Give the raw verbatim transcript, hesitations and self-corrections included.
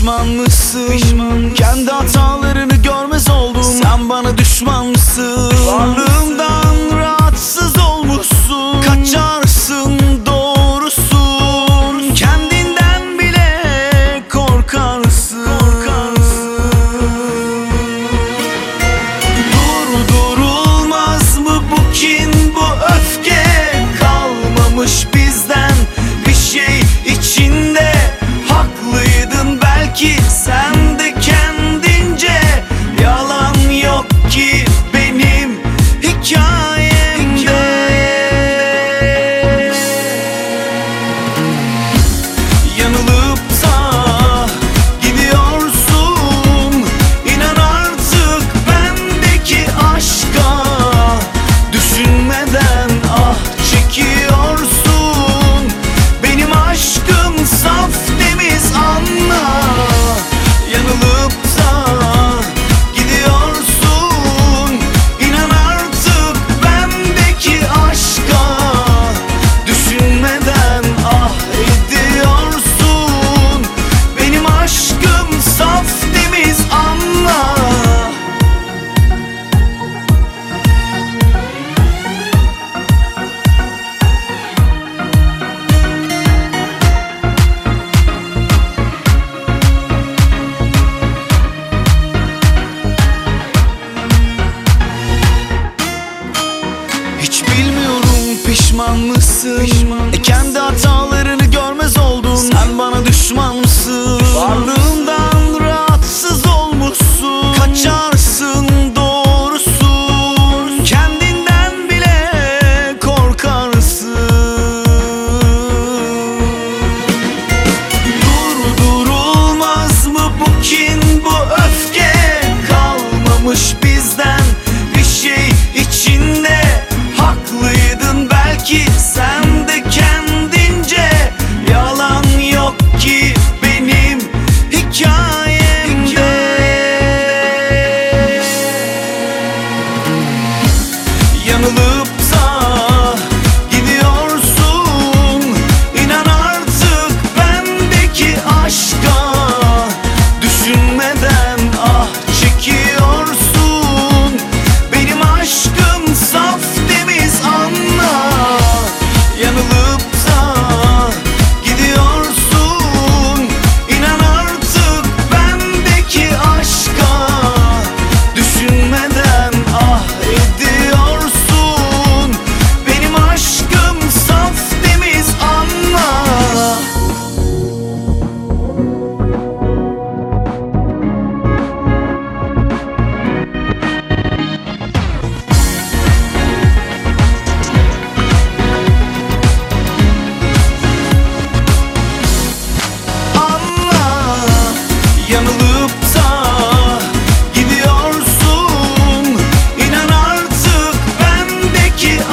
Pişman mısın? Pişman mısın? Kendi hatalarını görmez oldum. Sen bana düşman mısın? Varlığımdan rahatsız olmuşsun. Kaçarsın, doğrusun. Kendinden bile korkarsın, korkarsın. Durdurulmaz mı bu kin, bu öfke? Kalmamış bizden bir şey içinde. Haklıydın belki sen de kendince. Yalan yok ki benim hikayemde. Yanılıp da gidiyorsun. İnan artık bendeki aşka. Düşünmeden ah çekiyorsun. Benim aşkım saf temiz, anla. Yanılıp da gidiyorsun. İnan artık bendeki aşka. Düşünmeden ah ediyorsun. Benim aşkım saf temiz, anla. Hiç bilmiyorum pişman mısın? Pişman e kendi hatalarını görmez oldun. Sen bana düşman mısın? Varlığımdan rahatsız olmuşsun. Kaçarsın, doğrusun. Kendinden bile korkarsın. Durdurulmaz mı bu kin, bu öfke? Kalmamış bizden bir şey içinde. Haklıydın belki sen de kendince. Yalan yok ki benim hikayemde. Yanılıp da gidiyorsun. İnan artık bendeki aşka. Düşünmeden ah çekiyorsun. Benim aşkım saf temiz, anla. Yanılıp da gidiyorsun. İnan artık bendeki aşka. Düşünmeden ah ediyorsun. Benim aşkım saf temiz, anla. Anla. Yanılıp da gidiyorsun. İnan artık bendeki